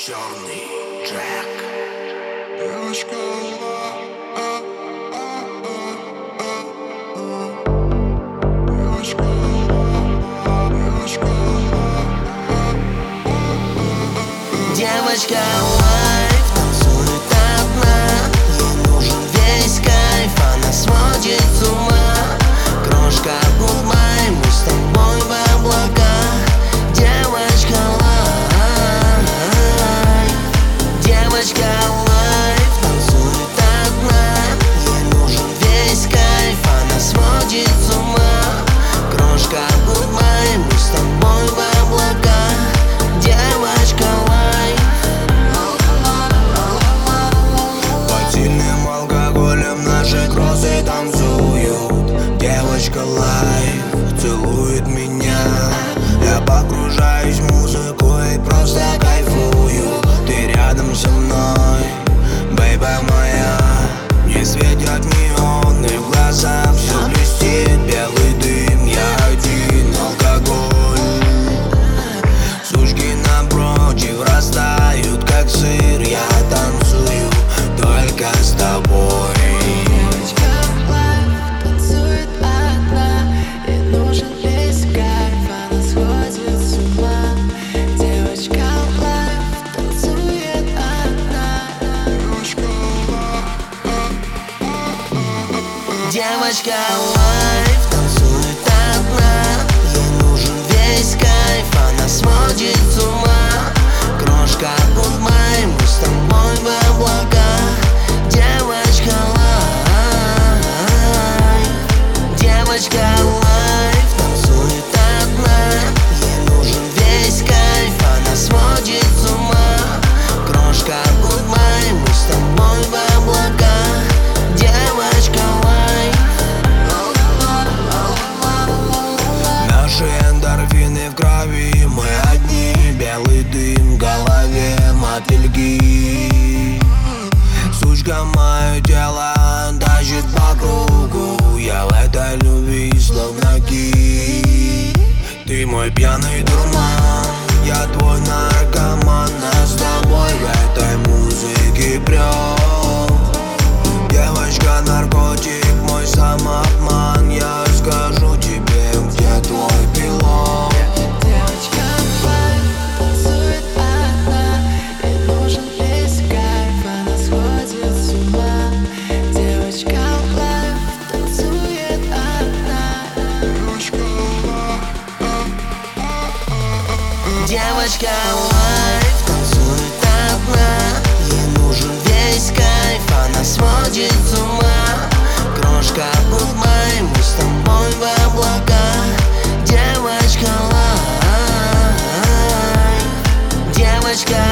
Черный трек. Девочка, девочка, девочка. Девочка лайф танцует одна, ей нужен весь кайф, она сводит с ума. Крошка гудбай, мы с тобой в облаках. Девочка лайф, девочка лайф танцует одна, ей нужен весь кайф, она сводит с ума. Крошка гудбай, мы с тобой в облаках. Девочка лайф. Под сильным алкоголем наши кроссы танцуют. Девочка лайф целует меня. Я погружаюсь в музыку и просто кайфую. Ты рядом со мной, бэйба моя. Мне светят неоны в глаза, все блестит, белый дым, я один, алкоголь. Сучки напротив растают, как сыр, я танцую только с тобой. Девочка лайф танцует одна, ей нужен весь кайф, она сходит с ума. Девочка лайф танцует одна. Девочка лайф танцует одна, ей нужен весь кайф, она сводит с ума. Крошка гудбай, мы с тобой в облаках. Девочка лайф, девочка лайф танцует одна, ей нужен весь кайф, она сводит с ума. Крошка гудбай, мы с тобой в облаках. Девочка лайф. Наши эндорфины в крови, мы одни, белый дым в голове, мотыльки. Сучка мое тело тащит по кругу, я в этой любви словно кит. Ты мой пьяный дурман, я твой наркоман, а с тобой в этой музыке прет. Девочка наркотик, мой самообман, я скажу тебе, где твой пилот. Девочка лайф танцует одна, ей нужен весь кайф, она сходит с ума. Девочка лайф танцует одна. Девочка лайф танцует одна, ей нужен весь кайф, она сводит с ума. Крошка гудбай, мы с тобой в облаках. Девочка лайф, девочка